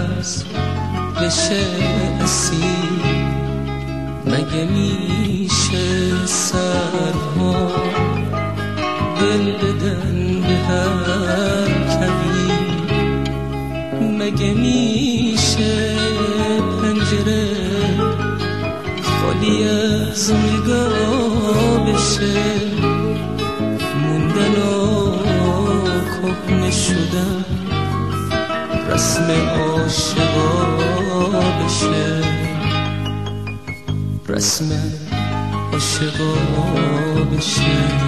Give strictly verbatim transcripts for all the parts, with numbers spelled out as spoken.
عوض بشه اسیر، مگه میشه سرها دل بدن به هر کویر، مگه میشه پنجره خالی از نگاه بشه، موندن و کهنه شدن رسم عاشقا بشه، رسم عاشقا بشه.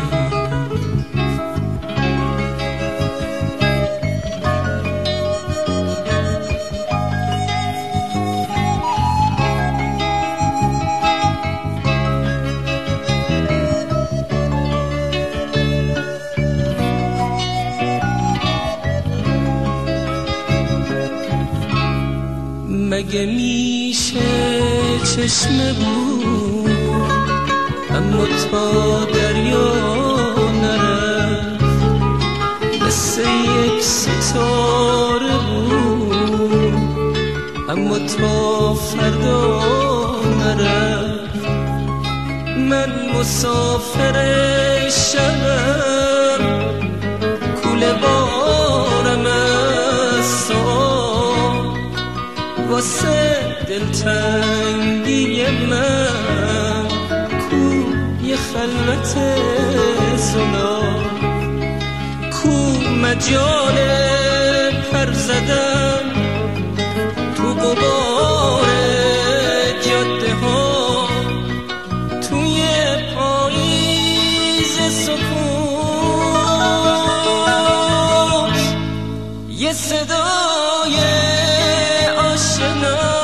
مگه میشه چشم بود اما تا دریا نرفت، مثل یک ستاره بود اما تا فردا نرفت، من مسافر شبم کوله بارم از سوال، واسه دلتنگی من کو یه خلوت زلال، کو مجال پر زدن تو غبار جاده ها، توی پاییز سکوت یه صدای آشنا.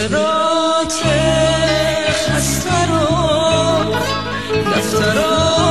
خاطرات خسته رو دفترها